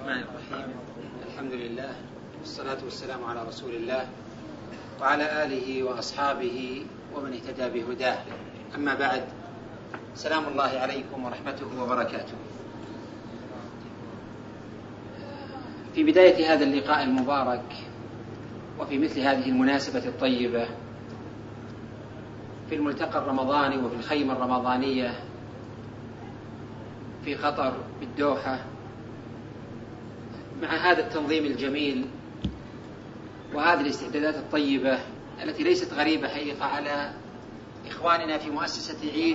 الرحمن الرحيم. الحمد لله والصلاة والسلام على رسول الله وعلى آله وأصحابه ومن اهتدى بهداه. أما بعد، سلام الله عليكم ورحمته وبركاته. في بداية هذا اللقاء المبارك وفي مثل هذه المناسبة الطيبة في الملتقى الرمضاني وفي الخيمة الرمضانية في قطر بالدوحة، مع هذا التنظيم الجميل وهذه الاستعدادات الطيبة التي ليست غريبة حقيقة على إخواننا في مؤسسة عيد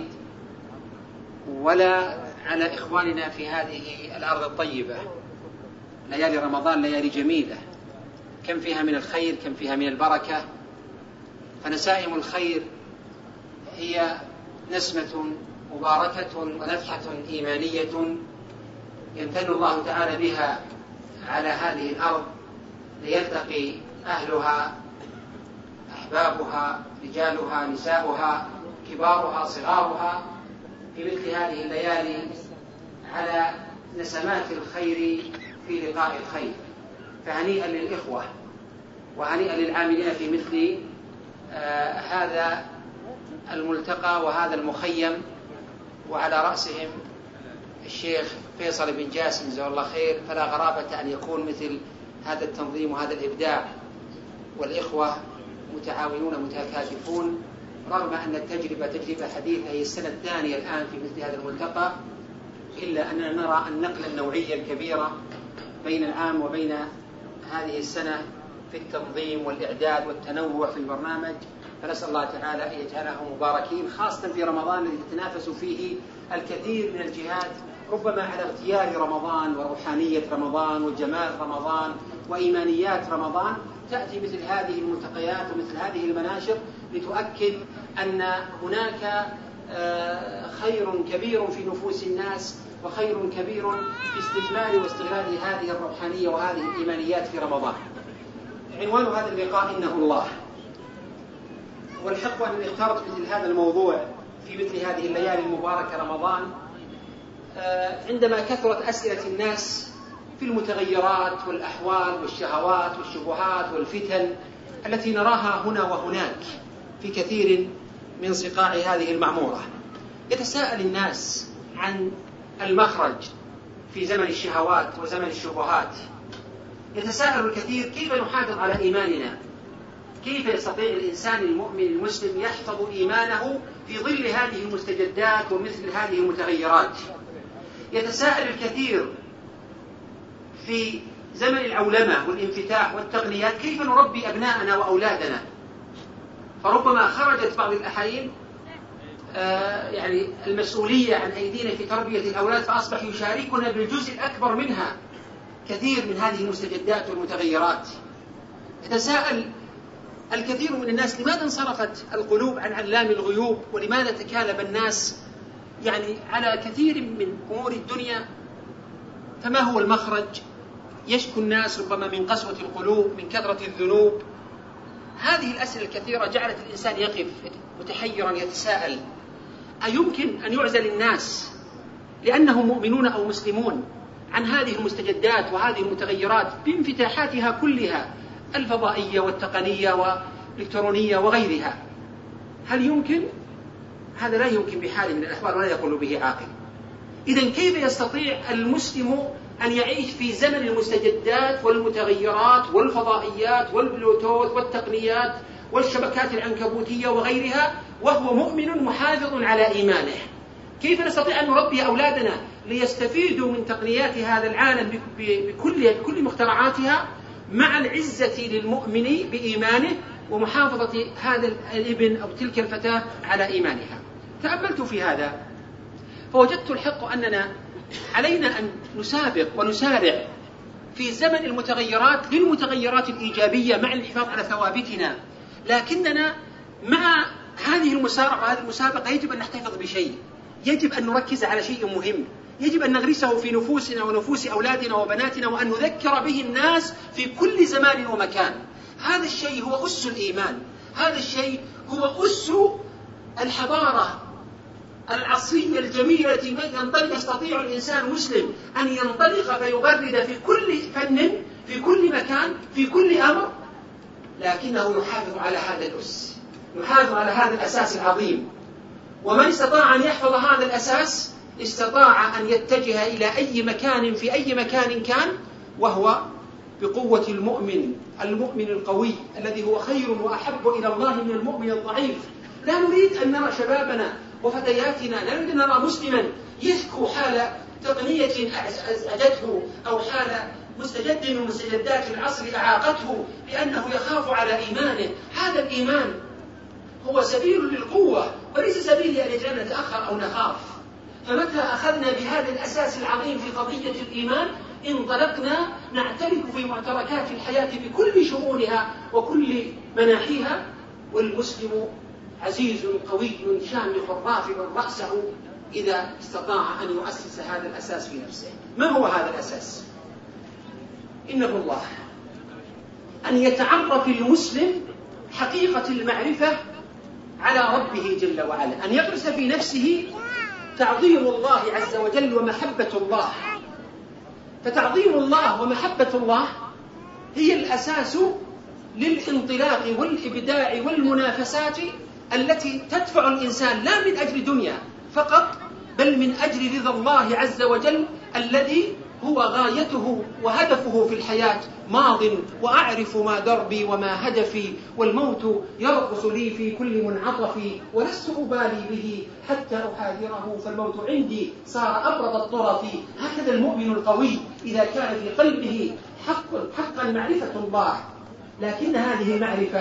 ولا على إخواننا في هذه الأرض الطيبة. ليالي رمضان ليالي جميلة، كم فيها من الخير، كم فيها من البركة. فنسائم الخير هي نسمة مباركة ونفحة إيمانية يمتن الله تعالى بها على هذه الأرض ليلتقي أهلها، أحبابها، رجالها، نساؤها، كبارها، صغارها في مثل هذه الليالي على نسمات الخير في لقاء الخير. فهنيئا للإخوة وهنيئا للعاملين في مثل هذا الملتقى وهذا المخيم، وعلى رأسهم الشيخ فيصل بن جاسم جزاه الله خير. فلا غرابة أن يكون مثل هذا التنظيم وهذا الإبداع والإخوة متعاونون متكاتفون، رغم أن التجربة تجربة حديثة، هي السنة الثانية الآن في مثل هذا الملتقى، إلا أننا نرى النقلة النوعية الكبيرة بين العام وبين هذه السنة في التنظيم والإعداد والتنوع في البرنامج. فنسأل الله تعالى أن يجعله مباركين، خاصة في رمضان الذي تتنافس فيه الكثير من الجهات ربما على اغتيال رمضان وروحانية رمضان وجمال رمضان وإيمانيات رمضان. تأتي مثل هذه الملتقيات ومثل هذه المناشر لتؤكد أن هناك خير كبير في نفوس الناس وخير كبير في استثمار واستغلال هذه الروحانية وهذه الإيمانيات في رمضان. عنوان هذا اللقاء إنه الله. والحق أن اخترت مثل هذا الموضوع في مثل هذه الليالي المباركة رمضان عندما كثرت أسئلة الناس في المتغيرات والأحوال والشهوات والشبهات والفتن التي نراها هنا وهناك في كثير من صقاع هذه المعمورة. يتساءل الناس عن المخرج في زمن الشهوات وزمن الشبهات. يتساءل الكثير كيف نحافظ على إيماننا، كيف يستطيع الإنسان المؤمن المسلم يحفظ إيمانه في ظل هذه المستجدات ومثل هذه المتغيرات. يتساءل الكثير في زمن العولمة والانفتاح والتقنيات كيف نربي أبناءنا وأولادنا. فربما خرجت بعض الأحايين المسؤولية عن أيدينا في تربية الأولاد، فأصبح يشاركنا بالجزء الأكبر منها كثير من هذه المستجدات والمتغيرات. يتساءل الكثير من الناس لماذا انصرفت القلوب عن علام الغيوب، ولماذا تكالب الناس على كثير من أمور الدنيا، فما هو المخرج؟ يشكو الناس ربما من قسوة القلوب، من كثرة الذنوب. هذه الأسئلة الكثيرة جعلت الإنسان يقف متحيرا يتساءل أيمكن أن يعزل الناس لأنهم مؤمنون أو مسلمون عن هذه المستجدات وهذه المتغيرات بانفتاحاتها كلها الفضائية والتقنية والإلكترونية وغيرها؟ هل يمكن؟ هذا لا يمكن بحال من الأحوال ولا يقول به عاقل. إذن كيف يستطيع المسلم أن يعيش في زمن المستجدات والمتغيرات والفضائيات والبلوتوث والتقنيات والشبكات العنكبوتية وغيرها وهو مؤمن محافظ على إيمانه؟ كيف نستطيع أن نربي أولادنا ليستفيدوا من تقنيات هذا العالم بكل مخترعاتها مع العزة للمؤمن بإيمانه ومحافظة هذا الابن أو تلك الفتاة على إيمانها؟ تأملت في هذا فوجدت الحق أننا علينا أن نسابق ونسارع في زمن المتغيرات للمتغيرات الإيجابية مع الحفاظ على ثوابتنا. لكننا مع هذه المسارعة وهذه المسابقة يجب أن نحتفظ بشيء، يجب أن نركز على شيء مهم، يجب أن نغرسه في نفوسنا ونفوس أولادنا وبناتنا، وأن نذكر به الناس في كل زمان ومكان. هذا الشيء هو أس الإيمان، هذا الشيء هو أس الحضارة العصرية الجميلة التي يستطيع الإنسان المسلم أن ينطلق فيغرد في كل فن، في كل مكان، في كل أمر، لكنه يحافظ على هذا الأس، يحافظ على هذا الأساس العظيم. ومن استطاع أن يحفظ هذا الأساس استطاع أن يتجه إلى أي مكان في أي مكان كان، وهو بقوة المؤمن القوي الذي هو خير وأحب إلى الله من المؤمن الضعيف. لا نريد أن نرى شبابنا وفتياتنا، لا نريد أن نرى مسلما يشكو حال تقنية أزعجته أو حال مستجد من مستجدات العصر أعاقته لأنه يخاف على إيمانه. هذا الإيمان هو سبيل للقوة وليس سبيل لأن نتأخر أو نخاف. فمتى أخذنا بهذا الأساس العظيم في قضية الإيمان انطلقنا نعترف في معتركات الحياة بكل شؤونها وكل مناحيها، والمسلم عزيز قوي شامخ رافع رأسه إذا استطاع أن يؤسس هذا الأساس في نفسه. ما هو هذا الأساس؟ إنه الله أن يتعرف المسلم حقيقة المعرفة على ربه جل وعلا، أن يغرس في نفسه تعظيم الله عز وجل ومحبة الله. فتعظيم الله ومحبة الله هي الأساس للانطلاق والإبداع والمنافسات التي تدفع الإنسان لا من أجل دنيا فقط، بل من أجل رضا الله عز وجل الذي هو غايته وهدفه في الحياة. ماض وأعرف ما دربي وما هدفي، والموت يرقص لي في كل منعطف، ولست أبالي به حتى أحاذره، فالموت عندي صار أبرد الطرف. هكذا المؤمن القوي إذا كان في قلبه حقا معرفة الله. لكن هذه المعرفة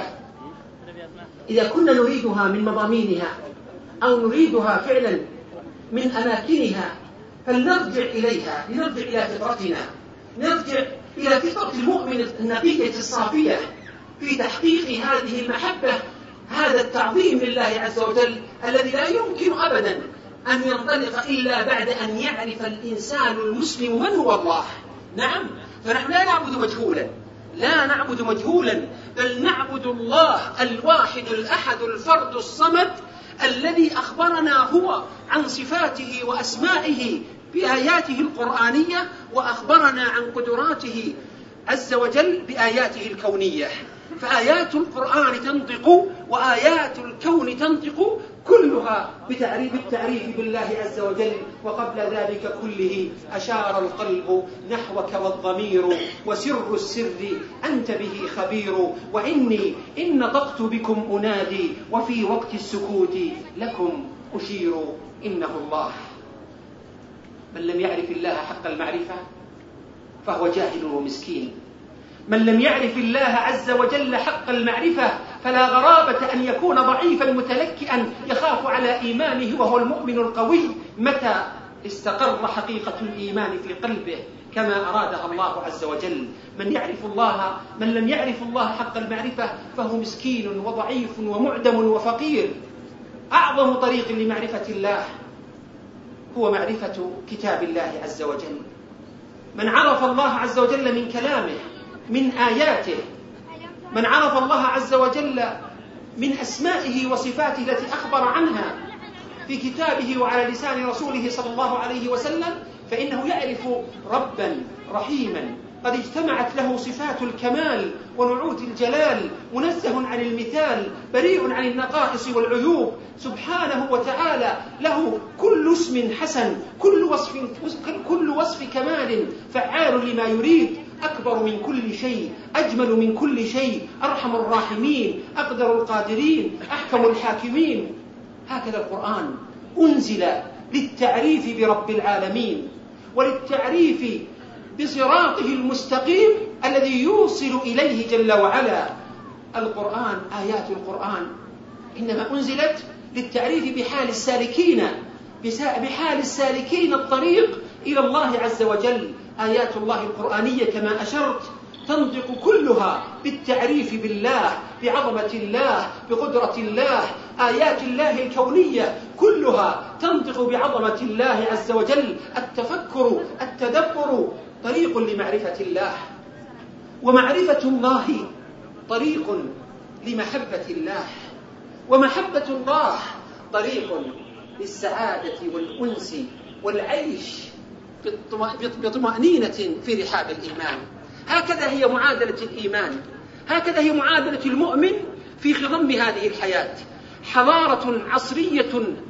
إذا كنا نريدها من مضامينها أو نريدها فعلا من أماكنها فلنرجع إليها، لنرجع إلى فطرتنا، نرجع إلى فطرة المؤمن النقية الصافية في تحقيق هذه المحبة، هذا التعظيم لله عز وجل الذي لا يمكن أبدا أن ينطلق إلا بعد أن يعرف الإنسان المسلم من هو الله. نعم، فنحن لا نعبد مجهولا، بل نعبد الله الواحد الأحد الفرد الصمد الذي أخبرنا هو عن صفاته وأسمائه بآياته القرآنية، وأخبرنا عن قدراته عز وجل بآياته الكونية. فآيات القرآن تنطق وآيات الكون تنطق كلها بالتعريف بالله عز وجل. وقبل ذلك كله أشار القلب نحوك والضمير، وسر السر أنت به خبير، وإني إن نطقت بكم أنادي، وفي وقت السكوت لكم أشير. إنه الله. من لم يعرف الله حق المعرفة فهو جاهل ومسكين. من لم يعرف الله عز وجل حق المعرفة فلا غرابة أن يكون ضعيفا متلكئا يخاف على إيمانه، وهو المؤمن القوي متى استقر حقيقة الإيمان في قلبه كما أرادها الله عز وجل. من لم يعرف الله حق المعرفة فهو مسكين وضعيف ومعدم وفقير. أعظم طريق لمعرفة الله هو معرفة كتاب الله عز وجل. من عرف الله عز وجل من كلامه، من آياته، من عرف الله عز وجل من أسمائه وصفاته التي أخبر عنها في كتابه وعلى لسان رسوله صلى الله عليه وسلم، فإنه يعرف ربا رحيما قد اجتمعت له صفات الكمال ونعوت الجلال، منزه عن المثال، بريء عن النقائص والعيوب، سبحانه وتعالى له كل اسم حسن، كل وصف كمال، فعال لما يريد، أكبر من كل شيء، أجمل من كل شيء، أرحم الراحمين، أقدر القادرين، أحكم الحاكمين. هكذا القرآن أنزل للتعريف برب العالمين وللتعريف بصراطه المستقيم الذي يوصل إليه جل وعلا. القرآن، آيات القرآن إنما أنزلت للتعريف بحال السالكين الطريق إلى الله عز وجل. آيات الله القرآنية كما أشرت تنطق كلها بالتعريف بالله، بعظمة الله، بقدرة الله. آيات الله الكونية كلها تنطق بعظمة الله عز وجل. التفكر، التدبر طريق لمعرفة الله، ومعرفة الله طريق لمحبة الله، ومحبة الله طريق للسعادة والأنس والعيش بطمأنينة في رحاب الإيمان. هكذا هي معادلة الإيمان، هكذا هي معادلة المؤمن في خضم هذه الحياة. حضارة عصرية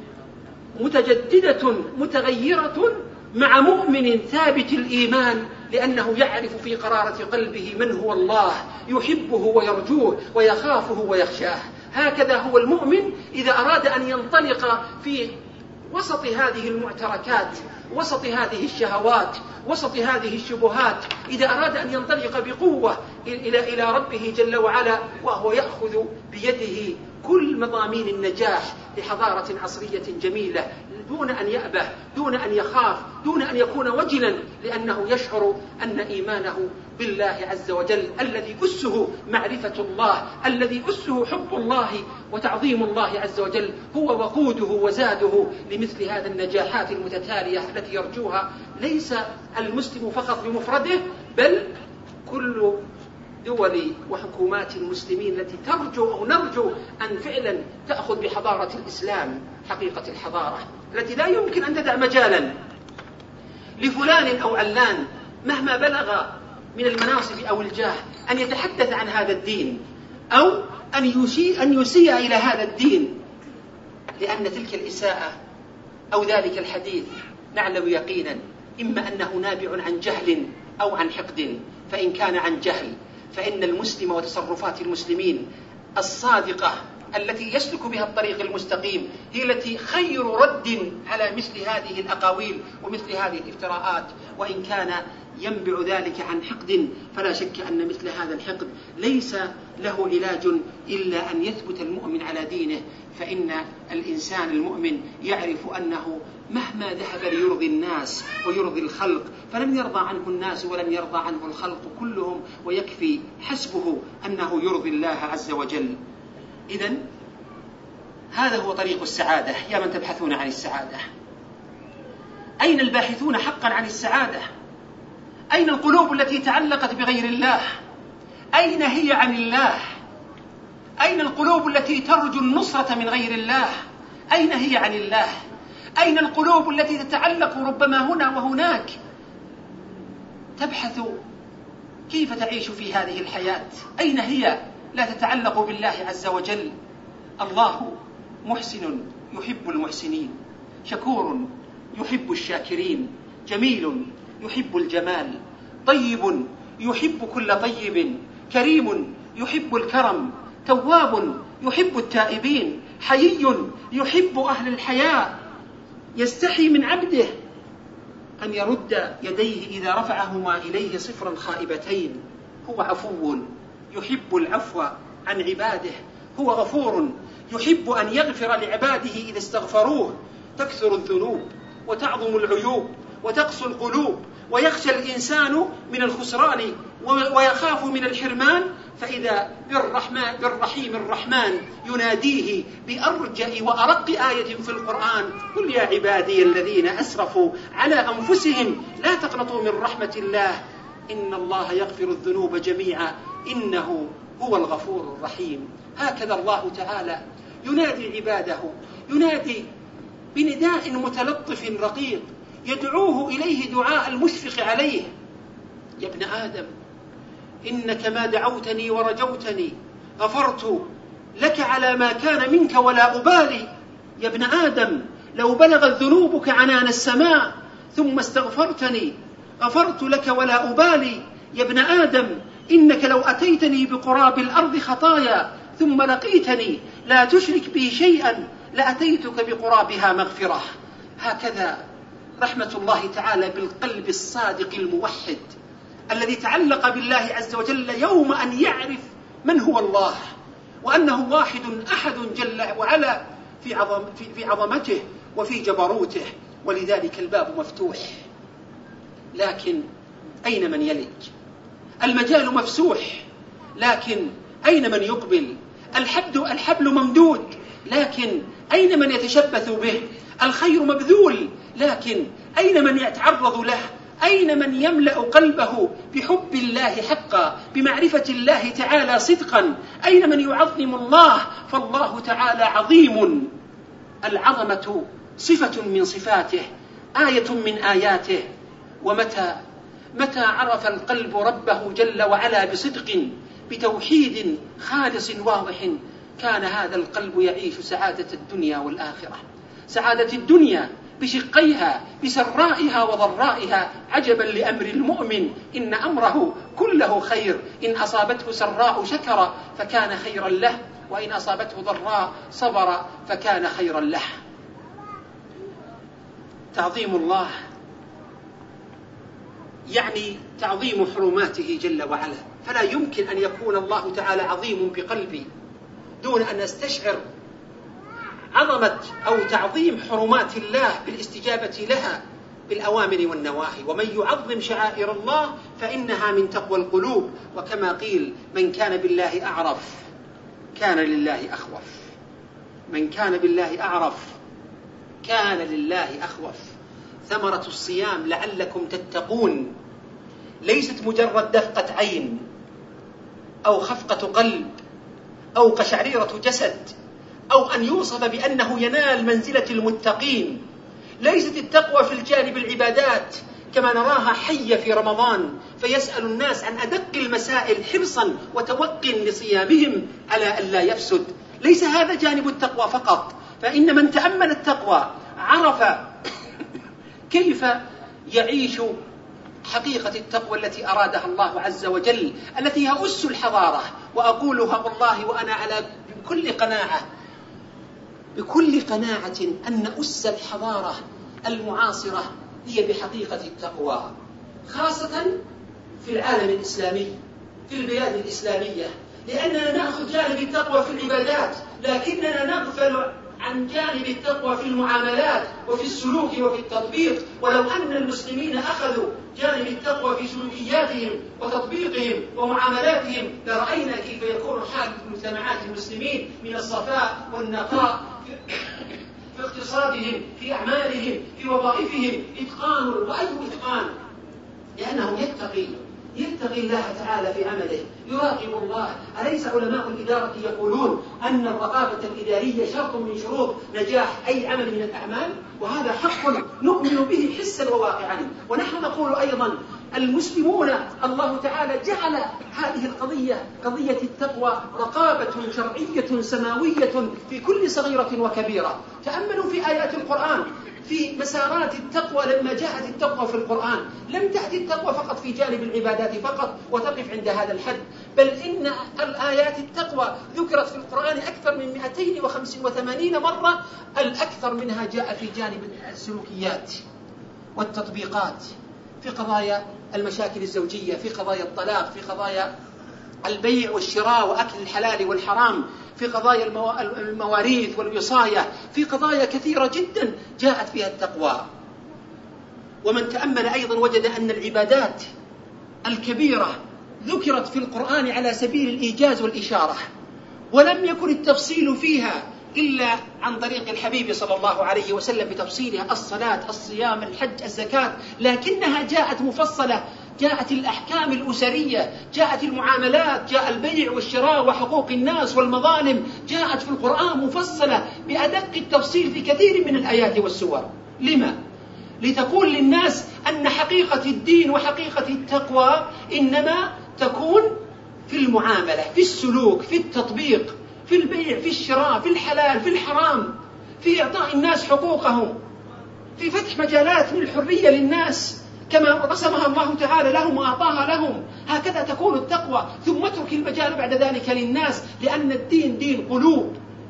متجددة متغيرة مع مؤمن ثابت الإيمان، لأنه يعرف في قرارة قلبه من هو الله، يحبه ويرجوه ويخافه ويخشاه. هكذا هو المؤمن إذا أراد أن ينطلق في وسط هذه المعتركات، وسط هذه الشهوات، وسط هذه الشبهات، إذا أراد أن ينطلق بقوة إلى ربه جل وعلا، وهو يأخذ بيده كل مضامين النجاح لحضارة عصرية جميلة، دون أن يأبه، دون أن يخاف، دون أن يكون وجلا، لأنه يشعر أن إيمانه بالله عز وجل الذي أسه معرفة الله، الذي أسه حب الله وتعظيم الله عز وجل، هو وقوده وزاده لمثل هذه النجاحات المتتالية التي يرجوها ليس المسلم فقط بمفرده، بل كل دول وحكومات المسلمين التي ترجو أو نرجو أن فعلا تأخذ بحضارة الإسلام حقيقة الحضارة، التي لا يمكن أن تدع مجالا لفلان أو علان مهما بلغ من المناصب أو الجاه أن يتحدث عن هذا الدين، أو أن يسيء إلى هذا الدين، لأن تلك الإساءة أو ذلك الحديث نعلم يقينا إما أنه نابع عن جهل أو عن حقد. فإن كان عن جهل فإن المسلم وتصرفات المسلمين الصادقة التي يسلك بها الطريق المستقيم هي التي خير رد على مثل هذه الأقاويل ومثل هذه الافتراءات. وإن كان ينبع ذلك عن حقد فلا شك أن مثل هذا الحقد ليس له علاج إلا أن يثبت المؤمن على دينه، فإن الإنسان المؤمن يعرف أنه مهما ذهب ليرضي الناس ويرضي الخلق فلن يرضى عنه الناس ولن يرضى عنه الخلق كلهم، ويكفي حسبه أنه يرضي الله عز وجل. إذن هذا هو طريق السعادة يا من تبحثون عن السعادة. أين الباحثون حقا عن السعادة؟ أين القلوب التي تعلقت بغير الله؟ أين هي عن الله؟ أين القلوب التي ترجو النصرة من غير الله؟ أين هي عن الله؟ أين القلوب التي تتعلق ربما هنا وهناك تبحث كيف تعيش في هذه الحياة؟ أين هي لا تتعلق بالله عز وجل؟ الله محسن يحب المحسنين، شكور يحب الشاكرين، جميل يحب الجمال، طيب يحب كل طيب، كريم يحب الكرم، تواب يحب التائبين، حيي يحب أهل الحياء، يستحي من عبده أن يرد يديه إذا رفعهما إليه صفرا خائبتين، هو عفو يحب العفو عن عباده، هو غفور يحب أن يغفر لعباده إذا استغفروه. تكثر الذنوب وتعظم العيوب وتقسو القلوب ويخشى الإنسان من الخسران ويخاف من الحرمان، فإذا بالرحيم الرحمن يناديه بأرجأ وأرق آية في القرآن: قل يا عبادي الذين أسرفوا على أنفسهم لا تقنطوا من رحمة الله إن الله يغفر الذنوب جميعا إنه هو الغفور الرحيم. هكذا الله تعالى ينادي عباده، ينادي بنداء متلطف رقيق يدعوه إليه دعاء المشفق عليه: يا ابن آدم إنك ما دعوتني ورجوتني غفرت لك على ما كان منك ولا أبالي. يا ابن آدم لو بلغت ذنوبك عنان السماء ثم استغفرتني غفرت لك ولا أبالي. يا ابن آدم إنك لو أتيتني بقراب الأرض خطايا ثم لقيتني لا تشرك بي شيئا لأتيتك بقرابها مغفرة. هكذا رحمة الله تعالى بالقلب الصادق الموحد الذي تعلق بالله عز وجل يوم أن يعرف من هو الله وأنه واحد أحد جل وعلا في عظمته وفي جبروته، ولذلك الباب مفتوح. لكن أين من يلج؟ المجال مفسوح، لكن أين من يقبل؟ الحبل ممدود، لكن أين من يتشبث به؟ الخير مبذول، لكن أين من يتعرض له؟ أين من يملأ قلبه بحب الله حقا، بمعرفة الله تعالى صدقا؟ أين من يعظم الله؟ فالله تعالى عظيم، العظمة صفة من صفاته، آية من آياته. ومتى عرف القلب ربه جل وعلا بصدق بتوحيد خالص واضح، كان هذا القلب يعيش سعادة الدنيا والآخرة، سعادة الدنيا بشقيها بسرائها وضرائها. عجبا لأمر المؤمن إن أمره كله خير، إن أصابته سراء شكر فكان خيرا له، وإن أصابته ضراء صبر فكان خيرا له. تعظيم الله يعني تعظيم حرماته جل وعلا، فلا يمكن أن يكون الله تعالى عظيم بقلبي دون أن نستشعر عظمة أو تعظيم حرمات الله بالاستجابة لها بالأوامر والنواهي. ومن يعظم شعائر الله فإنها من تقوى القلوب. وكما قيل: من كان بالله أعرف كان لله أخوف. من كان بالله أعرف كان لله أخوف. ثمرة الصيام لعلكم تتقون ليست مجرد دفقة عين أو خفقة قلب أو قشعريرة جسد أو أن يوصف بأنه ينال منزلة المتقين. ليست التقوى في الجانب العبادات كما نراها حية في رمضان فيسأل الناس عن أدق المسائل حرصا وتوق لصيامهم على ألا يفسد. ليس هذا جانب التقوى فقط، فإن من تأمل التقوى عرف كيف يعيش حقيقة التقوى التي أرادها الله عز وجل، التي هي أس الحضارة. وأقولها والله وأنا على بكل قناعة أن أس الحضارة المعاصرة هي بحقيقة التقوى، خاصة في العالم الإسلامي، في البلاد الإسلامية، لأننا نأخذ جانب التقوى في العبادات لكننا نغفل عن جانب التقوى في المعاملات وفي السلوك وفي التطبيق. ولو أن المسلمين أخذوا جانب التقوى في سلوكياتهم وتطبيقهم ومعاملاتهم لرأينا كيف يكون حال مجتمعات المسلمين من الصفاء والنقاء في اقتصادهم، في أعمالهم، في وظائفهم، إتقان وأي إتقان، لأنه يتقي الله تعالى في عمله، يراقب الله. أليس علماء الإدارة يقولون أن الرقابة الإدارية شرط من شروط نجاح أي عمل من الأعمال؟ وهذا حق نؤمن به حسا وواقعا. ونحن نقول أيضا المسلمون الله تعالى جعل هذه القضية، قضية التقوى، رقابة شرعية سماوية في كل صغيرة وكبيرة. تأملوا في آيات القرآن في مسارات التقوى. لما جاءت التقوى في القرآن لم تأتي التقوى فقط في جانب العبادات فقط وتقف عند هذا الحد، بل إن الآيات التقوى ذكرت في القرآن أكثر من 285 مرة. الأكثر منها جاء في جانب السلوكيات والتطبيقات، في قضايا المشاكل الزوجية، في قضايا الطلاق، في قضايا البيع والشراء وأكل الحلال والحرام، في قضايا المواريث والوصاية، في قضايا كثيرة جدا جاءت فيها التقوى. ومن تأمل أيضا وجد أن العبادات الكبيرة ذكرت في القرآن على سبيل الإيجاز والإشارة، ولم يكن التفصيل فيها إلا عن طريق الحبيب صلى الله عليه وسلم بتفصيلها: الصلاة، الصيام، الحج، الزكاة، لكنها جاءت مفصلة. جاءت الأحكام الأسرية، جاءت المعاملات، جاء البيع والشراء وحقوق الناس والمظالم، جاءت في القرآن مفصلة بأدق التفصيل في كثير من الآيات والسور. لما؟ لتقول للناس أن حقيقة الدين وحقيقة التقوى إنما تكون في المعاملة، في السلوك، في التطبيق، في البيع، في الشراء، في الحلال، في الحرام، في إعطاء الناس حقوقهم، في فتح مجالات للحرية للناس كما رسمها الله تعالى لهم وأعطاها لهم. هكذا تكون التقوى. ثم اترك المجال بعد ذلك للناس، لأن الدين دين قلوب،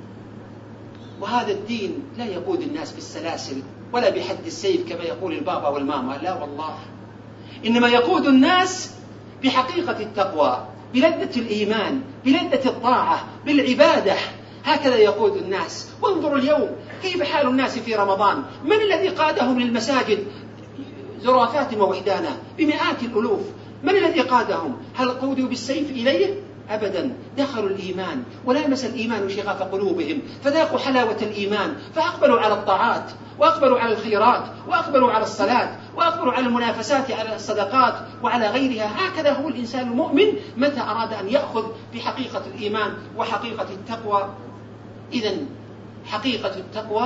وهذا الدين لا يقود الناس بالسلاسل ولا بحد السيف كما يقول البابا والماما، لا والله، إنما يقود الناس بحقيقة التقوى، بلذة الإيمان، بلذة الطاعة، بالعبادة. هكذا يقود الناس. وانظروا اليوم كيف حال الناس في رمضان. من الذي قادهم للمساجد؟ زرافات ووحدانا بمئات الألوف. من الذي قادهم؟ هل قودوا بالسيف إليه؟ أبدا. دخلوا الإيمان ولامس الإيمان شغاف قلوبهم، فذاقوا حلاوة الإيمان، فأقبلوا على الطاعات، وأقبلوا على الخيرات، وأقبلوا على الصلاة، وأقبلوا على المنافسات، على الصدقات وعلى غيرها. هكذا هو الإنسان المؤمن متى أراد أن يأخذ بحقيقة الإيمان وحقيقة التقوى. إذن حقيقة التقوى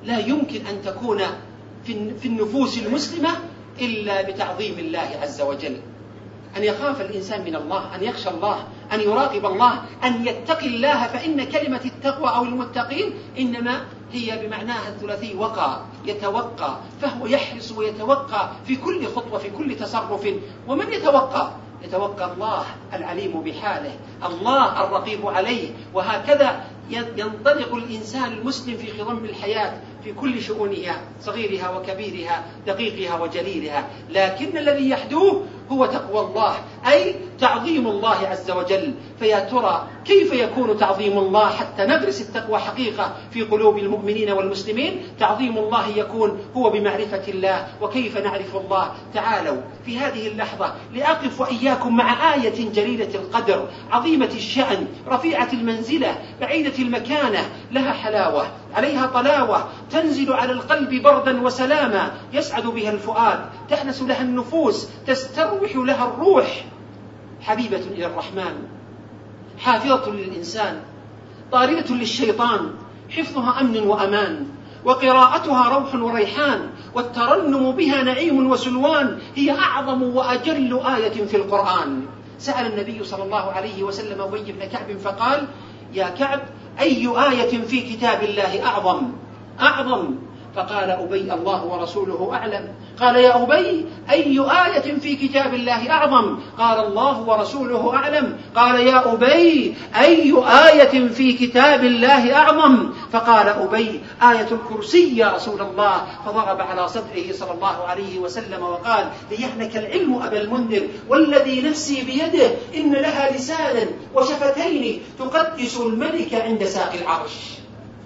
لا يمكن أن تكون في النفوس المسلمة إلا بتعظيم الله عز وجل، أن يخاف الإنسان من الله، أن يخشى الله، أن يراقب الله، أن يتقي الله. فإن كلمة التقوى أو المتقين إنما هي بمعناها الثلاثي وقى، يتوقى، فهو يحرص ويتوقى في كل خطوة في كل تصرف. ومن يتوقى؟ يتوقى الله العليم بحاله، الله الرقيب عليه. وهكذا ينطلق الإنسان المسلم في خضم الحياة في كل شؤونها، صغيرها وكبيرها، دقيقها وجليلها. لكن الذي يحدوه هو تقوى الله، أي تعظيم الله عز وجل. فيا ترى كيف يكون تعظيم الله حتى نغرس التقوى حقيقة في قلوب المؤمنين والمسلمين؟ تعظيم الله يكون هو بمعرفة الله. وكيف نعرف الله؟ تعالوا في هذه اللحظة لأقف وإياكم مع آية جليلة القدر، عظيمة الشأن، رفيعة المنزلة، بعيدة المكانة، لها حلاوة، عليها طلاوة، تنزل على القلب بردا وسلاما، يسعد بها الفؤاد، تأنس لها النفوس، تستروح لها الروح. حبيبة إلى الرحمن، حافظة للإنسان، طاردة للشيطان، حفظها أمن وأمان، وقراءتها روح وريحان، والترنم بها نعيم وسلوان. هي أعظم وأجل آية في القرآن. سأل النبي صلى الله عليه وسلم أبي بن كعب فقال: يا كعب، أي آية في كتاب الله أعظم؟ فقال أبي: الله ورسوله أعلم. قال: يا أبي، أي آية في كتاب الله أعظم؟ قال: الله ورسوله أعلم. قال: يا أبي، أي آية في كتاب الله أعظم؟ فقال أبي: آية الكرسي يا رسول الله. فضرب على صدره صلى الله عليه وسلم وقال: ليحنك العلم أبا المنذر، والذي نفسي بيده إن لها لسانا وشفتين تقدس الملك عند ساق العرش.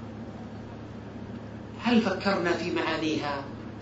هل فكرنا في معانيها؟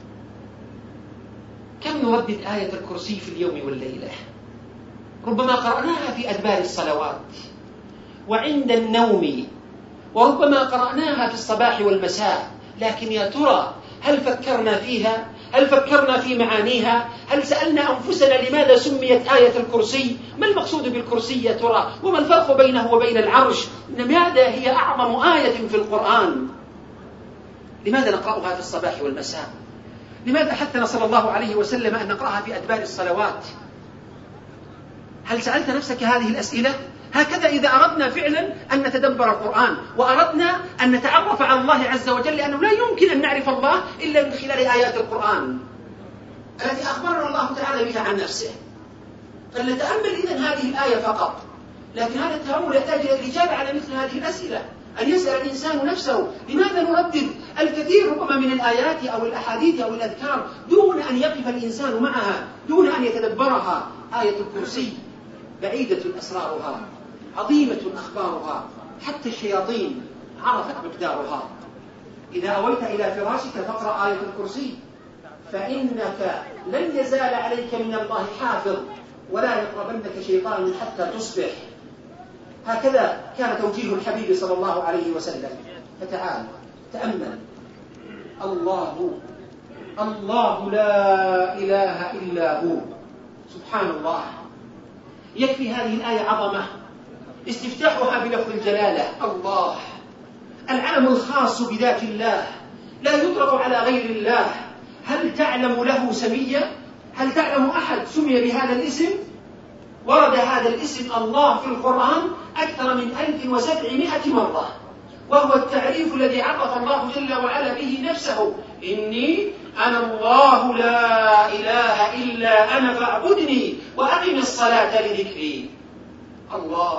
كم نردد آية الكرسي في اليوم والليلة؟ ربما قرأناها في أدبار الصلوات وعند النوم، وربما قرأناها في الصباح والمساء. لكن يا ترى هل فكرنا فيها؟ هل فكرنا في معانيها؟ هل سألنا أنفسنا لماذا سميت آية الكرسي؟ ما المقصود بالكرسي يا ترى؟ وما الفرق بينه وبين العرش؟ لماذا هي أعظم آية في القرآن؟ لماذا نقرأها في الصباح والمساء؟ لماذا حثنا صلى الله عليه وسلم أن نقرأها في أدبار الصلوات؟ هل سألت نفسك هذه الأسئلة؟ هكذا إذا أردنا فعلا أن نتدبر القرآن وأردنا أن نتعرف على الله عز وجل، لأنه لا يمكن أن نعرف الله إلا من خلال آيات القرآن التي أخبرنا الله تعالى بها عن نفسه. فلنتأمل إذن هذه الآية فقط، لكن هذا التأمل يحتاج إلى الإجابة على مثل هذه الأسئلة، أن يسأل الإنسان نفسه: لماذا نردد الكثير ربما من الآيات أو الأحاديث أو الأذكار دون أن يقف الإنسان معها، دون أن يتدبرها؟ آية الكرسي بعيدة أسرارها، عظيمة أخبارها، حتى الشياطين عرفت مقدارها. إذا أويت إلى فراشك فاقرأ آية الكرسي، فإنك لن يزال عليك من الله حافظ، ولا يقربنك شيطان حتى تصبح. هكذا كان توجيه الحبيب صلى الله عليه وسلم. فتعال تأمل: الله لا إله إلا هو. سبحان الله. يكفي هذه الآية عظمة، استفتاحها بلفظ الجلالة الله، العلم الخاص بذات الله، لا يطلق على غير الله. هل تعلم له سميا؟ هل تعلم أحد سمي بهذا الاسم؟ ورد هذا الاسم الله في القرآن أكثر من 1700 مرة، وهو التعريف الذي عرف الله جل وعلا به نفسه: إني أنا الله لا إله إلا أنا فاعبدني وأقم الصلاة لذكري. الله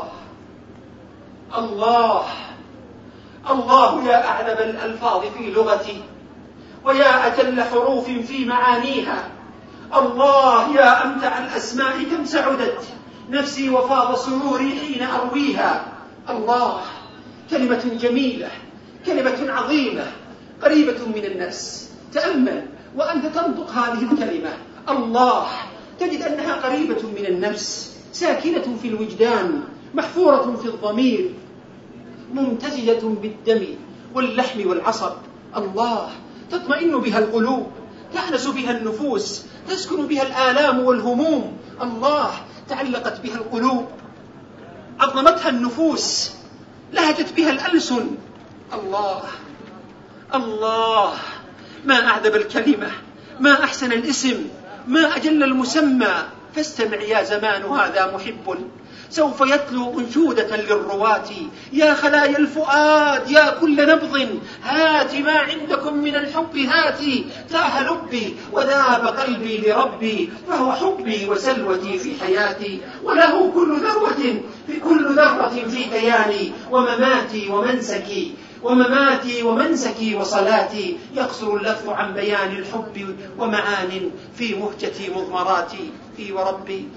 الله الله يا أعلم الألفاظ في لغتي، ويا أجل حروف في معانيها. الله يا أمتع الأسماء كم سعدت نفسي وفاض سروري حين أرويها. الله كلمة جميلة، كلمة عظيمة، قريبة من النفس. تأمل وأنت تنطق هذه الكلمة الله، تجد أنها قريبة من النفس، ساكنة في الوجدان، محفورة في الضمير، ممتزجة بالدم واللحم والعصب. الله تطمئن بها القلوب، تأنس بها النفوس، تسكن بها الآلام والهموم. الله تعلقت بها القلوب، عظمتها النفوس، لهجت بها الألسن. الله الله، ما أعذب الكلمة، ما أحسن الاسم، ما أجل المسمى. فاستمع يا زمان هذا محب سوف يتلو أنشودة للرواة. يا خلايا الفؤاد يا كل نبض، هات ما عندكم من الحب هاتي. تاه لبي وذاب قلبي لربي، فهو حبي وسلوتي في حياتي. وله كل ذرة في كياني، ومماتي ومنسكي وصلاتي. يقصر اللفظ عن بيان الحب ومعان في مهجتي مضمراتي. في وربي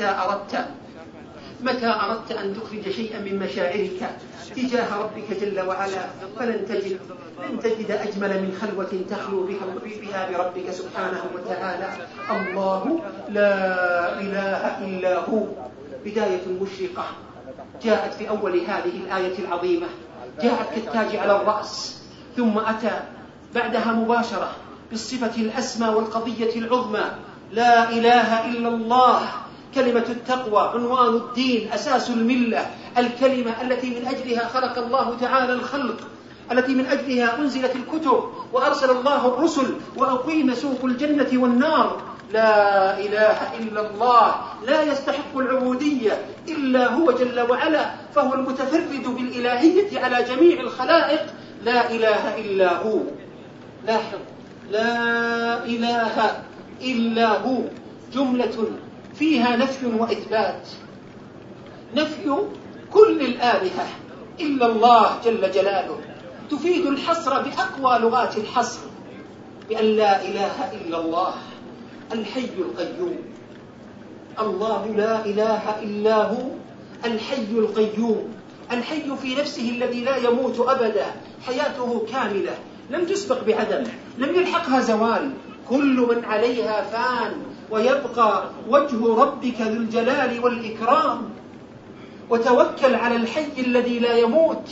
متى أردت أن تخرج شيئا من مشاعرك تجاه ربك جل وعلا فلن تجد أجمل من خلوة تخلو بها بربك سبحانه وتعالى. الله لا إله إلا هو. بداية مشرقة جاءت في أول هذه الآية العظيمة، جاءت كالتاج على الرأس، ثم أتى بعدها مباشرة بالصفة الأسمى والقضية العظمى. لا إله إلا الله، كلمة التقوى، عنوان الدين، أساس الملة، الكلمة التي من أجلها خلق الله تعالى الخلق، التي من أجلها أنزلت الكتب وأرسل الله الرسل وأقيم سوق الجنة والنار. لا إله إلا الله، لا يستحق العبودية إلا هو جل وعلا، فهو المتفرد بالإلهية على جميع الخلائق. لا إله إلا هو. لاحظ، لا إله إلا هو جملة فيها نفي وإثبات. نفي كل الآلهة إلا الله جل جلاله، تفيد الحصر بأقوى لغات الحصر بأن لا إله إلا الله الحي القيوم. الله لا إله إلا هو الحي القيوم، الحي في نفسه الذي لا يموت أبدا، حياته كاملة لم تسبق بعدم، لم يلحقها زوال. كل من عليها فان، ويبقى وجه ربك ذو الجلال والإكرام. وتوكل على الحي الذي لا يموت.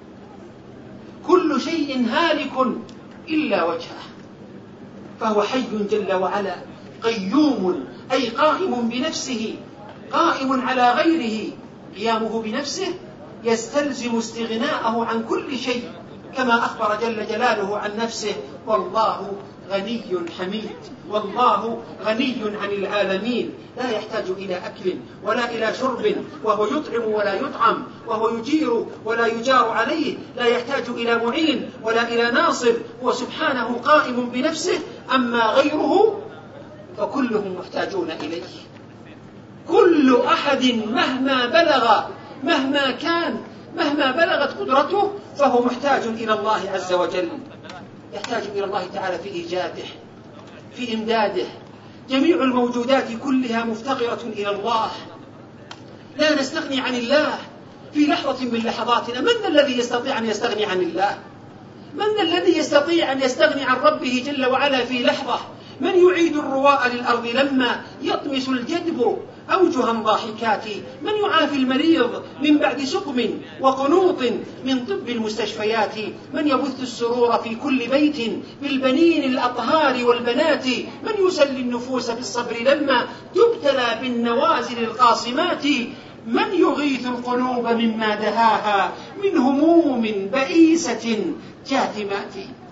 كل شيء هالك إلا وجهه، فهو حي جل وعلا قيوم، أي قائم بنفسه، قائم على غيره. قيامه بنفسه يستلزم استغناءه عن كل شيء، كما أخبر جل جلاله عن نفسه: والله غني حميد. والله غني عن العالمين، لا يحتاج إلى أكل ولا إلى شرب، وهو يطعم ولا يطعم، وهو يجير ولا يجار عليه، لا يحتاج إلى معين ولا إلى ناصر، هو سبحانه قائم بنفسه. أما غيره فكلهم محتاجون إليه. كل أحد مهما بلغ، مهما كان، مهما بلغت قدرته، فهو محتاج إلى الله عز وجل، يحتاج إلى الله تعالى في إيجاده، في إمداده. جميع الموجودات كلها مفتقرة إلى الله، لا نستغني عن الله في لحظة من لحظاتنا. من الذي يستطيع أن يستغني عن الله؟ من الذي يستطيع أن يستغني عن ربه جل وعلا في لحظة؟ من يعيد الرواء للأرض لما يطمس الجدب أوجها ضاحكات؟ من يعافي المريض من بعد سقم وقنوط من طب المستشفيات؟ من يبث السرور في كل بيت بالبنين الأطهار والبنات؟ من يسلي النفوس بالصبر لما تبتلى بالنوازل القاصمات؟ من يغيث القلوب مما دهاها من هموم بئيسة جاثمات؟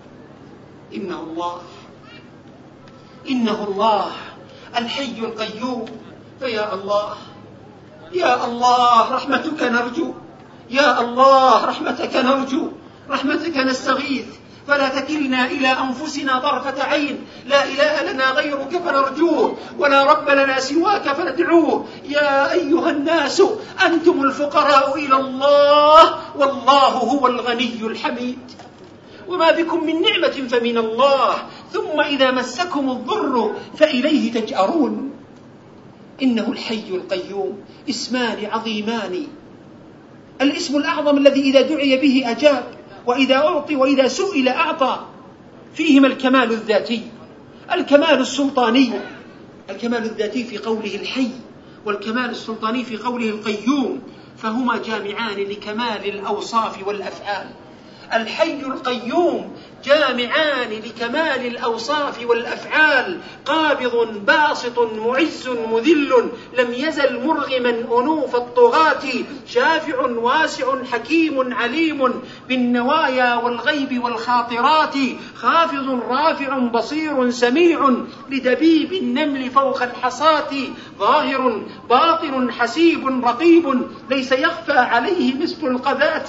إنه الله الحي القيوم. فيا الله، يا الله رحمتك نرجو، يا الله رحمتك نرجو، رحمتك نستغيث، فلا تكلنا إلى أنفسنا طرفة عين. لا إله لنا غيرك فنرجوه، ولا رب لنا سواك فندعوه. يا أيها الناس أنتم الفقراء إلى الله، والله هو الغني الحميد. وما بكم من نعمة فمن الله، ثم إذا مسكم الضر فإليه تجأرون. إنه الحي القيوم. اسمان عظيمان. الاسم الأعظم الذي إذا دعي به أجاب، وإذا أعطي وإذا سئل أعطى. فيهما الكمال الذاتي، الكمال السلطاني. الكمال الذاتي في قوله الحي، والكمال السلطاني في قوله القيوم، فهما جامعان لكمال الأوصاف والأفعال. الحي القيوم جامعان لكمال الأوصاف والأفعال، قابض باسط معز مذل، لم يزل مرغما أنوف الطغاة، شافع واسع حكيم عليم بالنوايا والغيب والخاطرات، خافض رافع بصير سميع لدبيب النمل فوق الحصاة، ظاهر باطن حسيب رقيب ليس يخفى عليه مثل القذاة.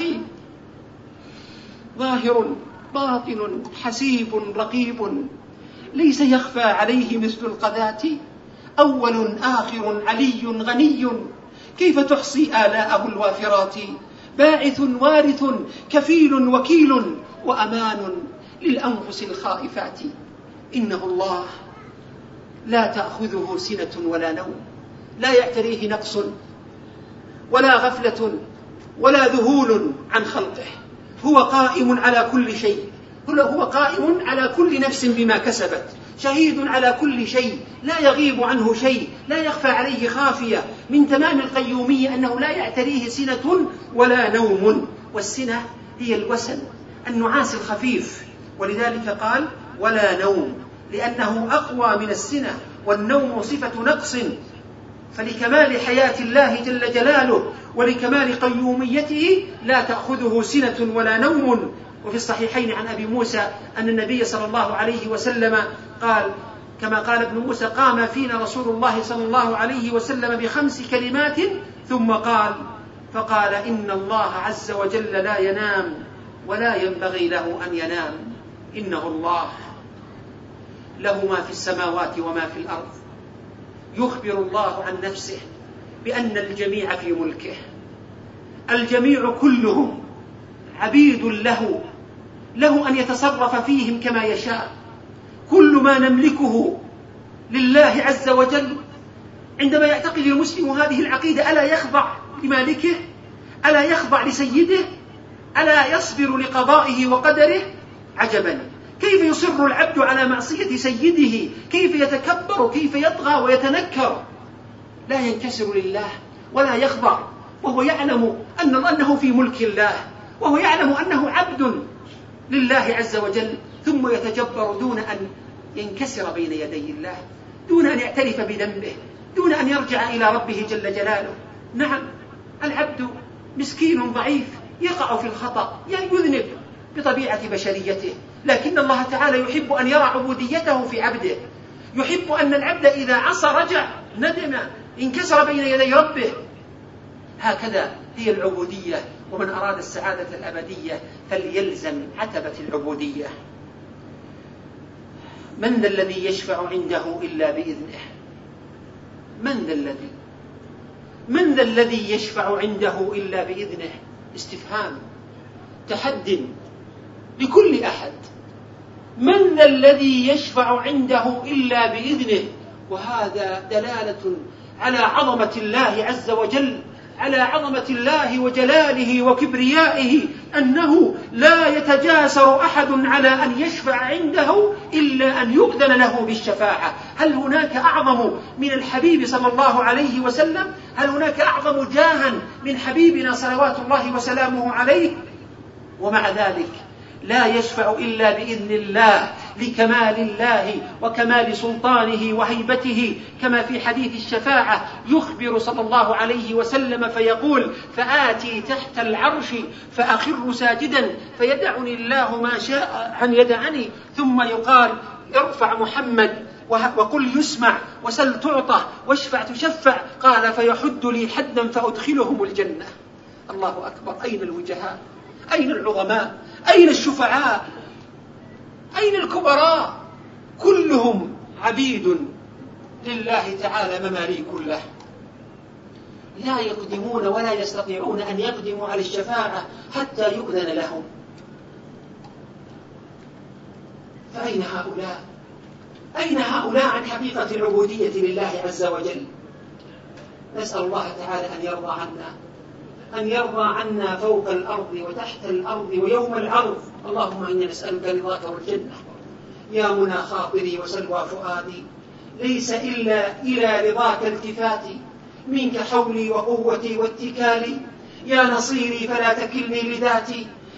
ظاهر باطن حسيب رقيب ليس يخفى عليه مثل القذاة، أول آخر علي غني كيف تحصي آلاءه الوافرات، باعث وارث كفيل وكيل وأمان للأنفس الخائفات. إنه الله لا تأخذه سنة ولا نوم، لا يعتريه نقص ولا غفلة ولا ذهول عن خلقه، هو قائم على كل شيء، هو قائم على كل نفس بما كسبت، شهيد على كل شيء، لا يغيب عنه شيء، لا يخفى عليه خافية. من تمام القيومية أنه لا يعتريه سنة ولا نوم، والسنة هي الوسن النعاس الخفيف، ولذلك قال ولا نوم، لأنه أقوى من السنة، والنوم صفة نقص. فلكمال حياة الله جل جلاله ولكمال قيوميته لا تأخذه سنة ولا نوم. وفي الصحيحين عن أبي موسى أن النبي صلى الله عليه وسلم قال كما قال ابن موسى: قام فينا رسول الله صلى الله عليه وسلم ب5 كلمات ثم فقال: إن الله عز وجل لا ينام ولا ينبغي له أن ينام، إنه الله له ما في السماوات وما في الأرض. يخبر الله عن نفسه بأن الجميع في ملكه، الجميع كلهم عبيد له أن يتصرف فيهم كما يشاء، كل ما نملكه لله عز وجل. عندما يعتقد المسلم هذه العقيدة ألا يخضع لمالكه؟ ألا يخضع لسيده؟ ألا يصبر لقضائه وقدره؟ عجبا، كيف يصر العبد على معصية سيده، كيف يتكبر، كيف يطغى ويتنكر، لا ينكسر لله ولا يخضع، وهو يعلم أنه في ملك الله، وهو يعلم أنه عبد لله عز وجل، ثم يتجبر دون أن ينكسر بين يدي الله، دون أن يعترف بذنبه، دون أن يرجع إلى ربه جل جلاله. نعم، العبد مسكين ضعيف يقع في الخطأ، يذنب بطبيعة بشريته، لكن الله تعالى يحب أن يرى عبوديته في عبده، يحب أن العبد إذا عصى رجع، ندم، انكسر بين يدي ربه. هكذا هي العبودية، ومن أراد السعادة الأبدية فليلزم عتبة العبودية. من ذا الذي يشفع عنده إلا بإذنه؟ من ذا الذي يشفع عنده إلا بإذنه؟ استفهام، تحد لكل أحد. من ذا الذي يشفع عنده إلا بإذنه؟ وهذا دلالة على عظمة الله عز وجل، على عظمة الله وجلاله وكبريائه، أنه لا يتجاسر أحد على أن يشفع عنده إلا أن يؤذن له بالشفاعة. هل هناك أعظم من الحبيب صلى الله عليه وسلم؟ هل هناك أعظم جاها من حبيبنا صلوات الله وسلامه عليه؟ ومع ذلك لا يشفع إلا بإذن الله، لكمال الله وكمال سلطانه وهيبته، كما في حديث الشفاعة يخبر صلى الله عليه وسلم فيقول: فآتي تحت العرش فأخر ساجدا فيدعني الله ما شاء أن يدعني، ثم يقال: ارفع محمد وقل يسمع وسل تعطى واشفع تشفع، قال: فيحد لي حدا فأدخلهم الجنة. الله أكبر، أين الوجهاء؟ أين العظماء؟ أين الشفعاء؟ أين الكبراء؟ كلهم عبيد لله تعالى، مماليك له، لا يقدمون ولا يستطيعون أن يقدموا على الشفاعة حتى يؤذن لهم. فأين هؤلاء؟ أين هؤلاء عن حقيقة العبودية لله عز وجل؟ نسأل الله تعالى أن يرضى عنا فوق الأرض وتحت الأرض ويوم العرض. اللهم إنا نسألك رضاك والجنة. يا منى خاطري وسلوى فؤادي، ليس إلا إلى رضاك التفاتي، منك حولي وقوتي واتكالي، يا نصيري فلا تكلني لذاتي،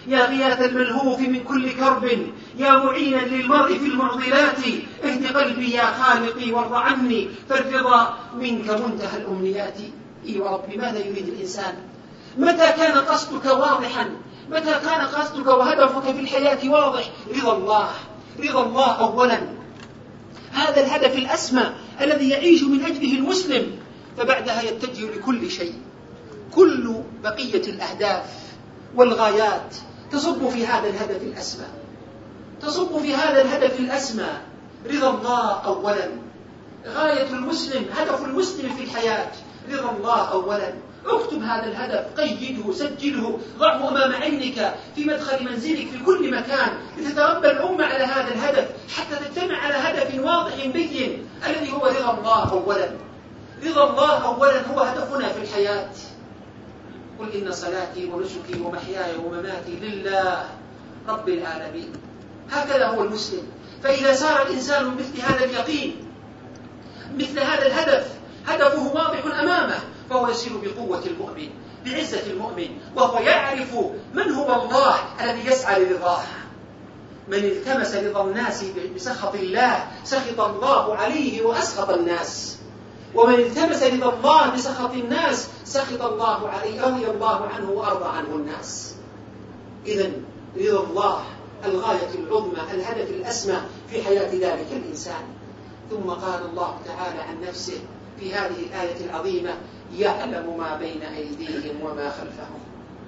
يا غياث الملهوف من كل كرب، يا معينا للمرء في المعضلات، اهد قلبي يا خالقي وارض عني، فالرضا منك منتهى الأمنيات. إي ورب، ماذا يريد الإنسان؟ متى كان قصدك واضحا؟ متى كان قصدك وهدفك في الحياة واضح؟ رضا الله، رضا الله أولا، هذا الهدف الأسمى الذي يعيش من أجله المسلم، فبعدها يتجه لكل شيء. كل بقية الأهداف والغايات تصب في هذا الهدف الأسمى، تصب في هذا الهدف الأسمى، رضا الله أولا. غاية المسلم، هدف المسلم في الحياة رضا الله أولا. اكتب هذا الهدف، قيده، سجله، ضعه أمام عينك في مدخل منزلك في كل مكان، لتتربى الأمة على هذا الهدف حتى تجتمع على هدف واضح بين الذي هو رضا الله أولا. رضا الله أولا هو هدفنا في الحياة. قل إن صلاتي ونسكي ومحياي ومماتي لله رب العالمين. هكذا هو المسلم. فإذا سار الإنسان مثل هذا اليقين، مثل هذا الهدف، هدفه واضح أمامه، فهو يسير بقوة المؤمن، بعزة المؤمن، وهو يعرف من هو الله الذي يسعى لرضاه. من التمس رضا الناس بسخط الله سخط الله عليه وأسخط الناس، ومن التمس رضا الله بسخط الناس سخط الله عليه، رضي الله عنه وأرضى عنه الناس. إذن رضا الله الغاية العظمى، الهدف الأسمى في حياة ذلك الإنسان. ثم قال الله تعالى عن نفسه في هذه الآية العظيمة: يعلم ما بين أيديهم وما خلفهم.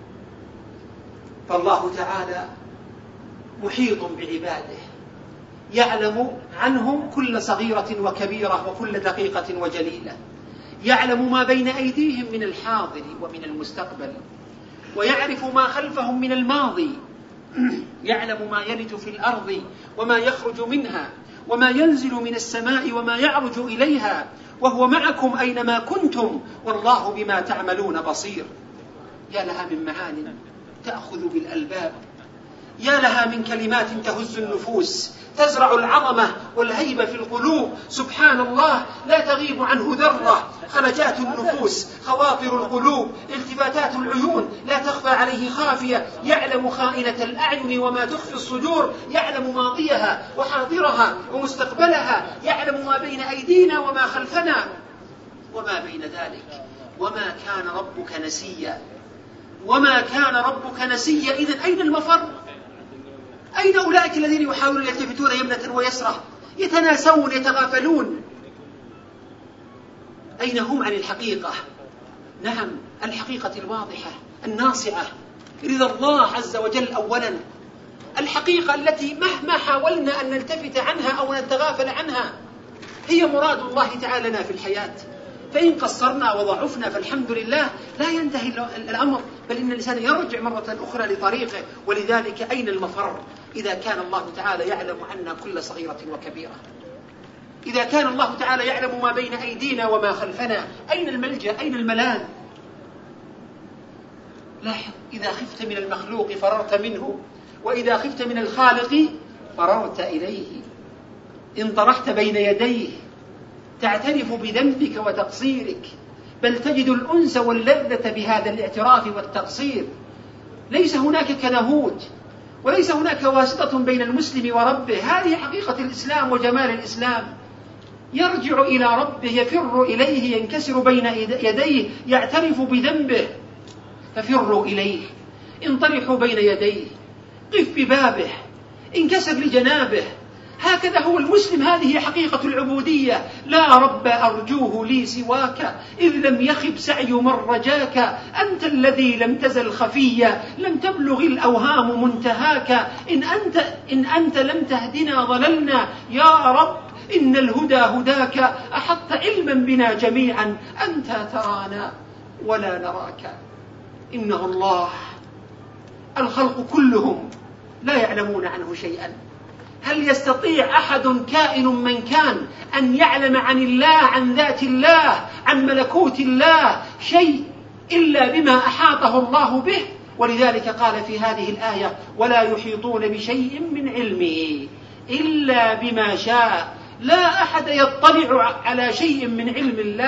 فالله تعالى محيط بعباده، يعلم عنهم كل صغيرة وكبيرة وكل دقيقة وجليلة، يعلم ما بين أيديهم من الحاضر ومن المستقبل، ويعرف ما خلفهم من الماضي، يعلم ما يلج في الأرض وما يخرج منها، وما ينزل من السماء وما يعرج إليها، وهو معكم أينما كنتم والله بما تعملون بصير. يا لها من معان تأخذ بالألباب، يا لها من كلمات تهز النفوس، تزرع العظمة والهيبة في القلوب. سبحان الله، لا تغيب عنه ذرة، خلجات النفوس، خواطر القلوب، التفاتات العيون، لا تخفى عليه خافية. يعلم خائنة الأعين وما تخفي الصدور، يعلم ماضيها وحاضرها ومستقبلها، يعلم ما بين أيدينا وما خلفنا وما بين ذلك. وما كان ربك نسيا، وما كان ربك نسيا. إذن أين المفر؟ أين أولئك الذين يحاولون يلتفتون يمنة ويسرى، يتناسون، يتغافلون؟ أين هم عن الحقيقة؟ نعم، الحقيقة الواضحة الناصعة، رضا الله عز وجل أولا، الحقيقة التي مهما حاولنا أن نلتفت عنها أو نتغافل عنها هي مراد الله تعالى لنا في الحياة. فإن قصرنا وضعفنا فالحمد لله، لا ينتهي الأمر، بل إن الإنسان يرجع مرة أخرى لطريقه. ولذلك أين المفر إذا كان الله تعالى يعلم عنا كل صغيرة وكبيرة؟ إذا كان الله تعالى يعلم ما بين أيدينا وما خلفنا، أين الملجأ؟ أين الملاذ؟ لاحظ، إذا خفت من المخلوق فررت منه، وإذا خفت من الخالق فررت إليه. إن طرحت بين يديه تعترف بذنبك وتقصيرك، بل تجد الأنس واللذة بهذا الاعتراف والتقصير. ليس هناك كنهوت، وليس هناك واسطة بين المسلم وربه. هذه حقيقة الإسلام وجمال الإسلام. يرجع إلى ربه، يفر إليه، ينكسر بين يديه، يعترف بذنبه، ففروا إليه، انطرحوا بين يديه، قف ببابه، انكسر لجنابه. هكذا هو المسلم، هذه حقيقة العبودية. لا رب أرجوه لي سواك، إذ لم يخب سعي من رجاك، أنت الذي لم تزل خفيا، لم تبلغ الأوهام منتهاك، إن أنت لم تهدنا ضللنا، يا رب إن الهدى هداك، أحط علما بنا جميعا، أنت ترانا ولا نراك. إنه الله، الخلق كلهم لا يعلمون عنه شيئا. هل يستطيع أحد كائن من كان أن يعلم عن الله، عن ذات الله، عن ملكوت الله شيء إلا بما أحاطه الله به؟ ولذلك قال في هذه الآية: ولا يحيطون بشيء من علمه إلا بما شاء. لا أحد يطلع على شيء من علم الله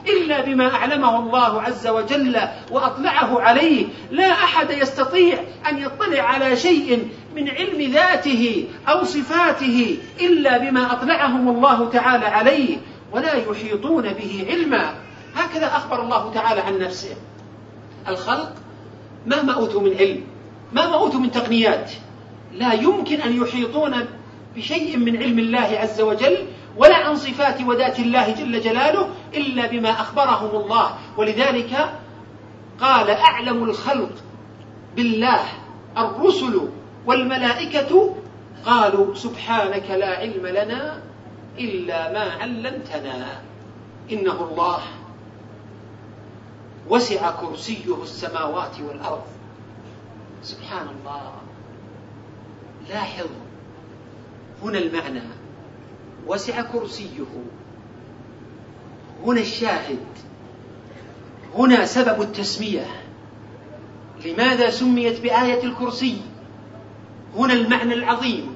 إلا بما أعلمه الله عز وجل وأطلعه عليه. لا أحد يستطيع أن يطلع على شيء من علم ذاته أو صفاته إلا بما أطلعهم الله تعالى عليه، ولا يحيطون به علما. هكذا أخبر الله تعالى عن نفسه. الخلق مهما أوتوا من علم، مهما أوتوا من تقنيات، لا يمكن أن يحيطون بشيء من علم الله عز وجل ولا عن صفات وذات الله جل جلاله إلا بما أخبرهم الله. ولذلك قال أعلم الخلق بالله الرسل والملائكة قالوا سبحانك لا علم لنا إلا ما علمتنا إنه الله وسع كرسيه السماوات والأرض. سبحان الله. لاحظ هنا المعنى، وسع كرسيه، هنا الشاهد، هنا سبب التسمية. لماذا سميت بآية الكرسي؟ هنا المعنى العظيم،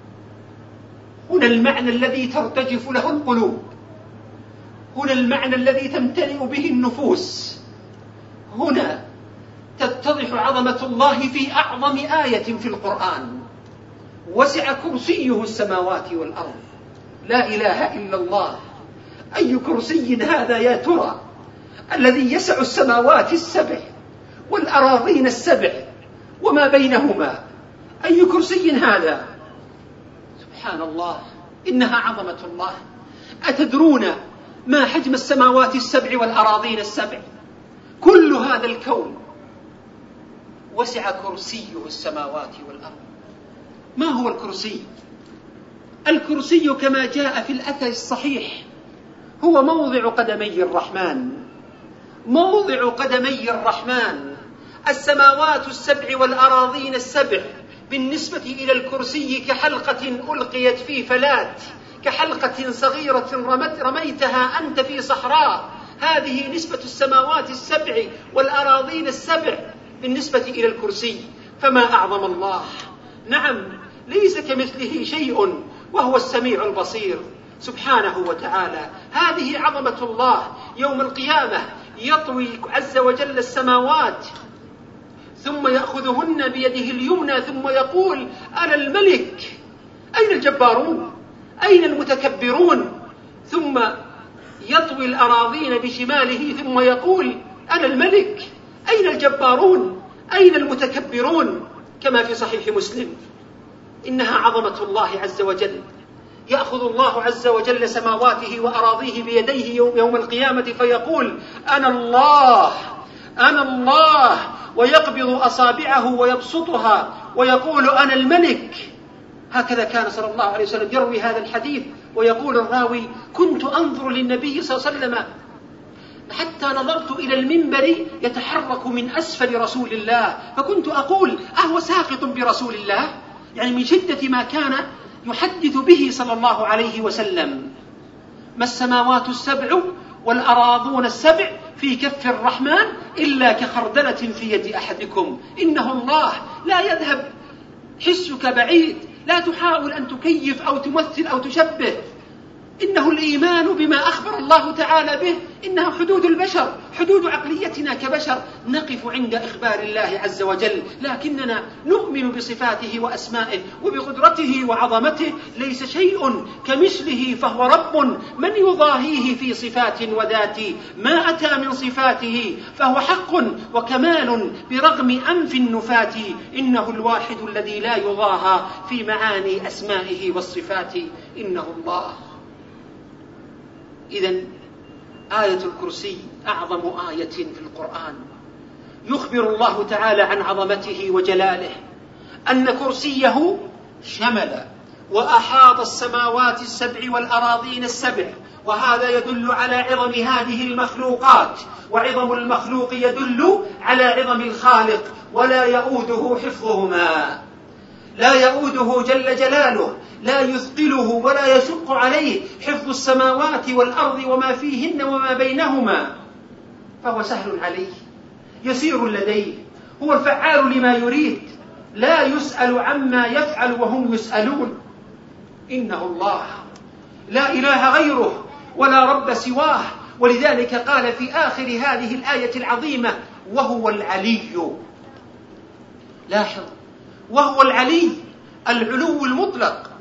هنا المعنى الذي ترتجف له القلوب، هنا المعنى الذي تمتلئ به النفوس. هنا تتضح عظمة الله في أعظم آية في القرآن. وسع كرسيه السماوات والأرض. لا إله إلا الله. أي كرسي هذا يا ترى الذي يسع السماوات السبع والأراضين السبع وما بينهما؟ أي كرسي هذا؟ سبحان الله، إنها عظمة الله. أتدرون ما حجم السماوات السبع والأراضين السبع؟ كل هذا الكون وسع كرسيه السماوات والأرض. ما هو الكرسي؟ الكرسي كما جاء في الأثر الصحيح هو موضع قدمي الرحمن، موضع قدمي الرحمن. السماوات السبع والأراضين السبع بالنسبة إلى الكرسي كحلقة ألقيت في فلاة، كحلقة صغيرة رميتها أنت في صحراء. هذه نسبة السماوات السبع والأراضين السبع بالنسبة إلى الكرسي. فما أعظم الله. نعم، ليس كمثله شيء وهو السميع البصير سبحانه وتعالى. هذه عظمة الله. يوم القيامة يطوي عز وجل السماوات ثم يأخذهن بيده اليمنى ثم يقول أنا الملك. أين الجبارون؟ أين المتكبرون؟ ثم يطوي الأراضين بشماله ثم يقول أنا الملك. أين الجبارون؟ أين المتكبرون؟ كما في صحيح مسلم. إنها عظمة الله عز وجل. يأخذ الله عز وجل سماواته وأراضيه بيديه يوم القيامة فيقول أنا الله أنا الله، ويقبض أصابعه ويبسطها ويقول أنا الملك. هكذا كان صلى الله عليه وسلم يروي هذا الحديث، ويقول الراوي كنت أنظر للنبي صلى الله عليه وسلم حتى نظرت إلى المنبر يتحرك من أسفل رسول الله، فكنت أقول أهو ساقط برسول الله؟ يعني من شدة ما كان يحدث به صلى الله عليه وسلم. ما السماوات السبع والأراضون السبع في كف الرحمن إلا كخردلة في يد أحدكم. إنه الله، لا يذهب حسك بعيد، لا تحاول أن تكيف أو تمثل أو تشبه. إنه الإيمان بما أخبر الله تعالى به، إنها حدود البشر، حدود عقليتنا كبشر. نقف عند إخبار الله عز وجل، لكننا نؤمن بصفاته وأسمائه وبقدرته وعظمته. ليس شيء كمثله فهو رب من يضاهيه في صفات وذات. ما أتى من صفاته فهو حق وكمال برغم أنف النفات. إنه الواحد الذي لا يضاهى في معاني أسمائه والصفات. إنه الله. إذن آية الكرسي أعظم آية في القرآن. يخبر الله تعالى عن عظمته وجلاله، أن كرسيه شمل وأحاط السماوات السبع والأراضين السبع، وهذا يدل على عظم هذه المخلوقات، وعظم المخلوق يدل على عظم الخالق، ولا يؤوده حفظهما، لا يؤوده جل جلاله، لا يثقله ولا يشق عليه حفظ السماوات والأرض وما فيهن وما بينهما، فهو سهل عليه يسير لديه. هو الفعال لما يريد، لا يسأل عما يفعل وهم يسألون. إنه الله، لا إله غيره ولا رب سواه، ولذلك قال في آخر هذه الآية العظيمة: وهو العلي. لاحظ، وهو العلي، العلو المطلق،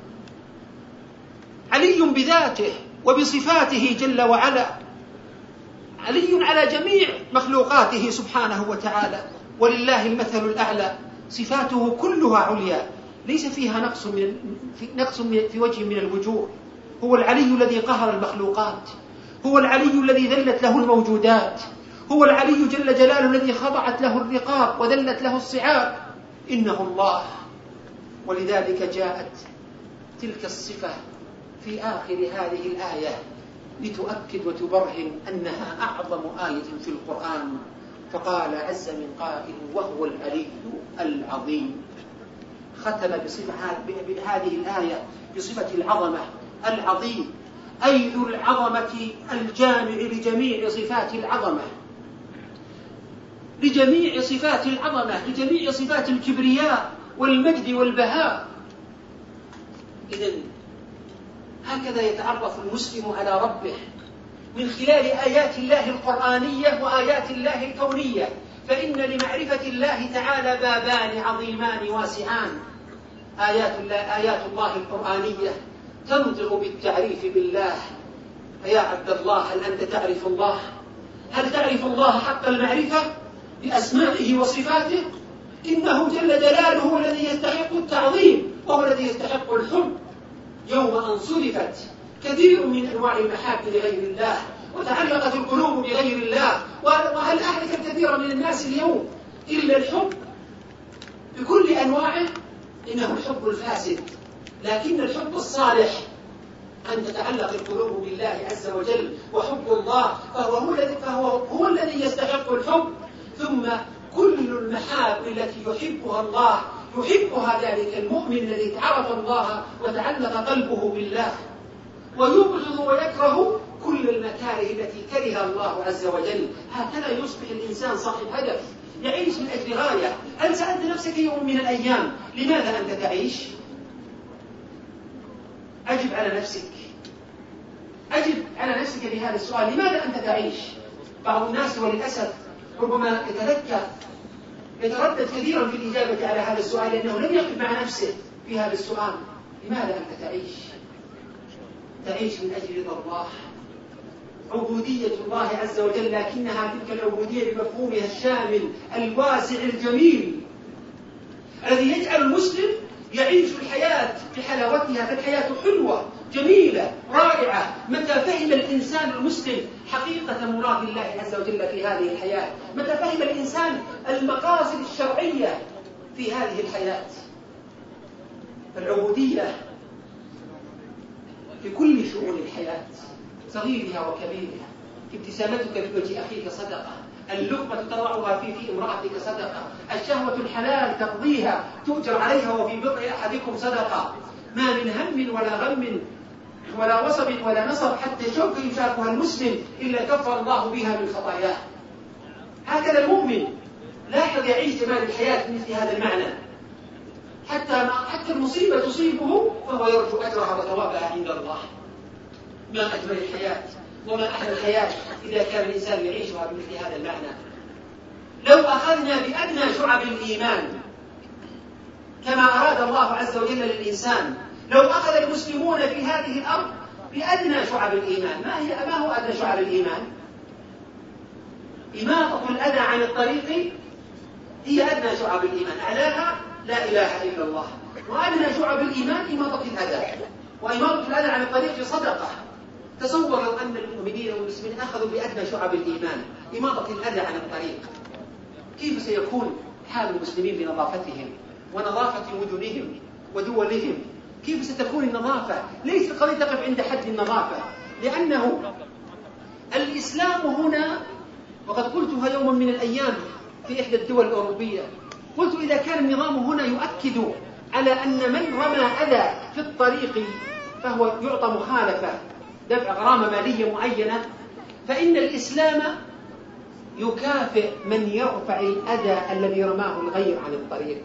علي بذاته وبصفاته جل وعلا، علي على جميع مخلوقاته سبحانه وتعالى، ولله المثل الأعلى، صفاته كلها عليا، ليس فيها نقص في وجه من الوجوه. هو العلي الذي قهر المخلوقات، هو العلي الذي ذلت له الموجودات، هو العلي جل جلاله الذي خضعت له الرقاب وذلت له الصعاب، إنه الله. ولذلك جاءت تلك الصفة في آخر هذه الآية لتؤكد وتبرهن أنها أعظم آية في القرآن، فقال عز من قائل: وهو العلي العظيم. ختم بهذه الآية بصفة العظمة، العظيم أي ذو العظمة الجامع لجميع صفات العظمة، لجميع صفات العظمة، لجميع صفات الكبرياء والمجد والبهاء. إذن هكذا يتعرف المسلم على ربه من خلال آيات الله القرآنية وآيات الله الكونية، فإن لمعرفة الله تعالى بابان عظيمان واسعان. آيات الله القرآنية تنطق بالتعريف بالله. فيا عبد الله، هل أنت تعرف الله؟ هل تعرف الله حق المعرفة بأسمائه وصفاته؟ إنه جل جلاله هو الذي يستحق التعظيم، وهو الذي يستحق الحب. يوم أن صرفت كثير من أنواع المحاب لغير الله وتعلقت القلوب بغير الله، وهل أهلك الكثير من الناس اليوم إلا الحب بكل أنواعه؟ إنه الحب الفاسد. لكن الحب الصالح أن تتعلق القلوب بالله عز وجل، وحب الله فهو الذي يستحق الحب. ثم كل المحاب التي يحبها الله يحبها ذلك المؤمن الذي عرف الله وتعلق قلبه بالله، ويبغض ويكره كل المكاره التي كره الله عز وجل. هكذا يصبح الإنسان صاحب هدف، يعيش من أجل غاية. هل سألت نفسك يوم من الأيام لماذا أنت تعيش؟ أجب على نفسك، أجب على نفسك بهذا السؤال: لماذا أنت تعيش؟ بعض الناس وللأسف ربما يتردد كثيرا في الإجابة على هذا السؤال، لأنه لم يقف مع نفسه في هذا السؤال: لماذا أنت تعيش؟ تعيش من أجل رضا الله، عبودية الله عز وجل، لكنها تلك العبودية بمفهومها الشامل الواسع الجميل الذي يجعل المسلم يعيش الحياة بحلاوتها. فالحياة حلوة جميلة رائعة متى فهم الإنسان المسلم حقيقة مراد الله عز وجل في هذه الحياة، متى فهم الإنسان المقاصد الشرعية في هذه الحياة. العبودية في كل شؤون الحياة، صغيرها وكبيرها. ابتسامتك في وجه أخيك صدقة، اللقمة تضعها في امرأتك صدقة، الشهوة الحلال تقضيها تؤجر عليها وفي بضع أحدكم صدقة. ما من هم ولا غم ولا وصب ولا نصب حتى شوكة يشاكها المسلم إلا كفر الله بها من خطاياه. هكذا المؤمن لاحظ يعيش جمال الحياة مثل هذا المعنى، حتى المصيبة تصيبه فهو يرجو أجرها وثوابها عند الله. ما أجمل الحياة وما أحلى الحياة إذا كان الإنسان يعيشها بمثل هذا المعنى. لو أخذنا بأدنى شعب الإيمان كما أراد الله عز وجل للإنسان، لو أخذ المسلمون في هذه الأرض بأدنى شعب الإيمان، ما هو أدنى شعب الإيمان؟ إماطة الأذى عن الطريق هي أدنى شعب الإيمان، أعلاها لا إله إلا الله. وأدنى شعب الإيمان إماطة الأذى، وإماطة الأذى عن الطريق صدقة. تصور لو أن المؤمنين والمسلمين أخذوا بأدنى شعب الإيمان إماطة الأذى عن الطريق، كيف سيكون حال المسلمين بنظافتهم ونظافة مدنهم ودولهم؟ كيف ستكون النظافة؟ ليس القضية تقف عند حد النظافة، لأنه الإسلام هنا، وقد قلتها يوما من الأيام في إحدى الدول الأوروبية، قلت إذا كان النظام هنا يؤكد على أن من رمى أذى في الطريق فهو يعطى مخالفة دفع غرامة مالية معينة، فإن الإسلام يكافئ من يرفع الأذى الذي رماه الغير عن الطريق.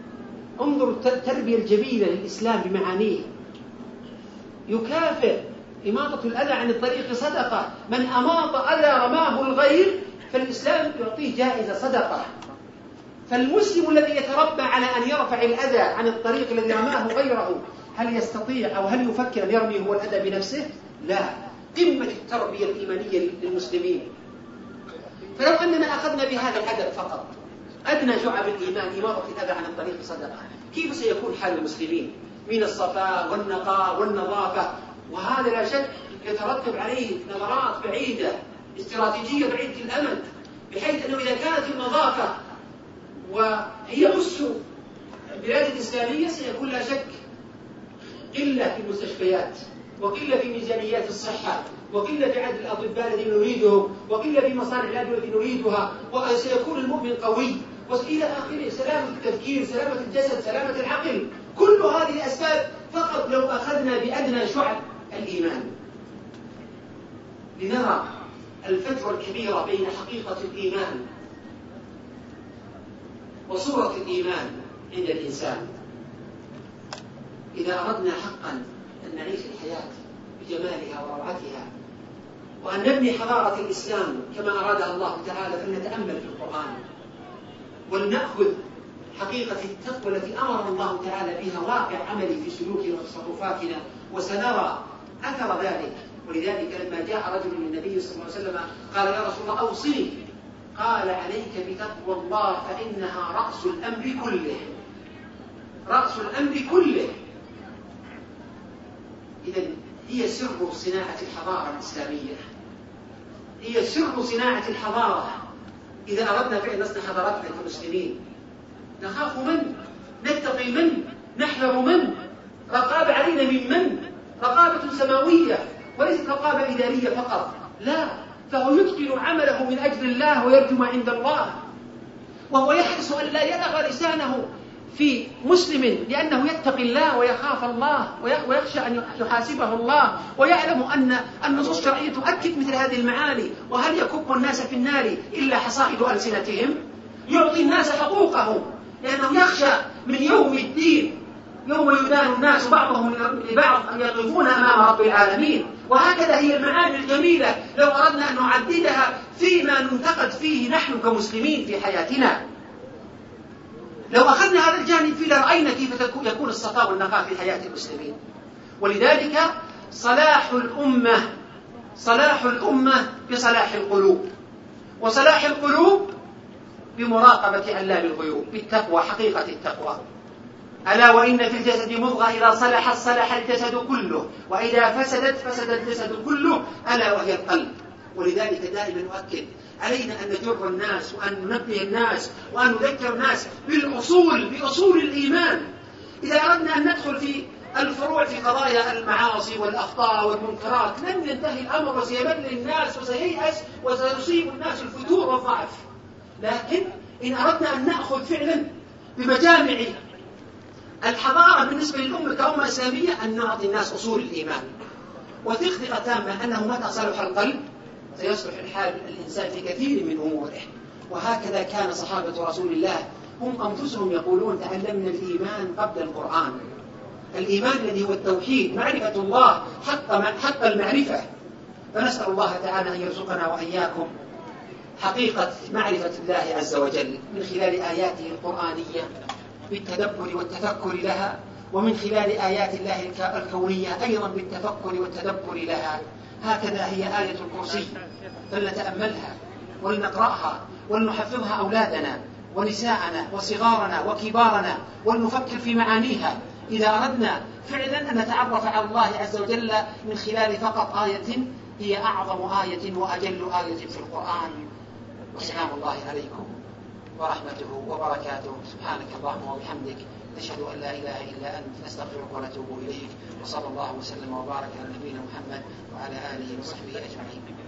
انظروا التربية الجميلة للإسلام بمعانيه، يكافئ إماطة الأذى عن الطريق صدقة، من أماط أذى رماه الغير فالإسلام يعطيه جائزة صدقة. فالمسلم الذي يتربى على أن يرفع الأذى عن الطريق الذي رماه غيره، هل يستطيع أو هل يفكر أن يرمي هو الأذى بنفسه؟ لا. قمة التربية الإيمانية للمسلمين. فلو أننا أخذنا بهذا الهدف فقط، أدنى شعب الإيمان إماطة الأذى عن الطريق صدقة، كيف سيكون حال المسلمين من الصفاء والنقاء والنظافة؟ وهذا لا شك يترتب عليه نظرات بعيدة، استراتيجية بعيدة الأمد، بحيث أنه إذا كانت النظافة وهي أس البلاد الإسلامية سيكون لا شك قلة في المستشفيات، وقلة في ميزانيات الصحة، وقلة في عدد الأطباء الذين نريدهم، وقلة في مصانع الأدوية التي نريدها، وسيكون المؤمن قوي، وإلى آخره. سلامة التفكير، سلامة الجسد، سلامة العقل، كل هذه الأسباب فقط لو أخذنا بأدنى شعب الإيمان. لنرى الفجوة الكبيرة بين حقيقة الإيمان وصورة الإيمان عند الإنسان. إذا أردنا حقا أن نعيش الحياة بجمالها وروعتها، وأن نبني حضارة الإسلام كما أرادها الله تعالى، فلنتأمل في القرآن ولنأخذ حقيقة التقوى التي أمر الله تعالى بها واقع عملي في سلوكنا وتصرفاتنا، وسنرى أثر ذلك. ولذلك لما جاء رجل للنبي صلى الله عليه وسلم قال: يا رسول الله أوصني. قال: عليك بتقوى الله فإنها رأس الأمر كله. رأس الأمر كله. إذن هي سر صناعة الحضارة الإسلامية، هي سر صناعة الحضارة. إذا أردنا فعلا نصنع حضارتنا كمسلمين، نخاف من؟ نتقي من؟ نحذر من؟ رقابة علينا من؟ رقابة سماوية وليست رقابة إدارية فقط، لا، فهو يتقن عمله من أجل الله ويرجو ما عند الله، وهو يحرص أن لا يلغى لسانه في مسلم، لأنه يتقي الله ويخاف الله ويخشى أن يحاسبه الله، ويعلم أن النصوص الشرعية تؤكد مثل هذه المعاني. وهل يكب الناس في النار إلا حصائد ألسنتهم؟ يعطي الناس حقوقهم، لأنه يخشى من يوم الدين، يوم يدان الناس بعضهم لبعض أن يقفون أمام رب العالمين. وهكذا هي المعاني الجميلة لو أردنا أن نعددها فيما ننتقد فيه نحن كمسلمين في حياتنا. لو أخذنا هذا الجانب فيه لرأينا كيف يكون الصفاء والنقاء في حياة المسلمين. ولذلك صلاح الأمة بصلاح القلوب، وصلاح القلوب بمراقبة علام الغيوب، بالتقوى، حقيقة التقوى. ألا وإن في الجسد مضغة إذا صلحت صلح الجسد كله، وإذا فسدت فسد الجسد كله، ألا وهي القلب. ولذلك دائما نؤكد علينا أن نجر الناس وأن ننبه الناس وأن نذكر الناس بأصول الإيمان. إذا أردنا أن ندخل في الفروع في قضايا المعاصي والأخطاء والمنكرات لن ينتهي الأمر، وسيمل الناس وسييأس وسيصيب الناس الفتور والضعف. لكن إن أردنا أن نأخذ فعلا بمجامع الحضارة بالنسبة للأمة كأمة إسلامية، أن نعطي الناس أصول الإيمان وثقة تامة أنه متى صلح القلب سيصلح الحال الإنسان في كثير من أموره. وهكذا كان صحابة رسول الله هم أنفسهم يقولون: تعلمنا الإيمان قبل القرآن. الإيمان الذي هو التوحيد، معرفة الله حق المعرفة. فنسأل الله تعالى أن يرزقنا وإياكم حقيقة معرفة الله عز وجل من خلال آياته القرآنية بالتدبر والتفكر لها، ومن خلال آيات الله الكونية أيضا بالتفكر والتدبر لها. هكذا هي آية الكرسي، فلنتأملها ولنقرأها ولنحفظها أولادنا ونساءنا وصغارنا وكبارنا، ولنفكر في معانيها إذا أردنا فعلا أن نتعرف على الله عز وجل من خلال فقط آية هي أعظم آية وأجل آية في القرآن. وسلام الله عليكم ورحمته وبركاته. سبحانك اللهم وبحمدك، نشهد أن لا إله إلا أنت، نستغفرك ونتوب إليك. وصلى الله وسلم وبارك على نبينا محمد وعلى آله وصحبه أجمعين.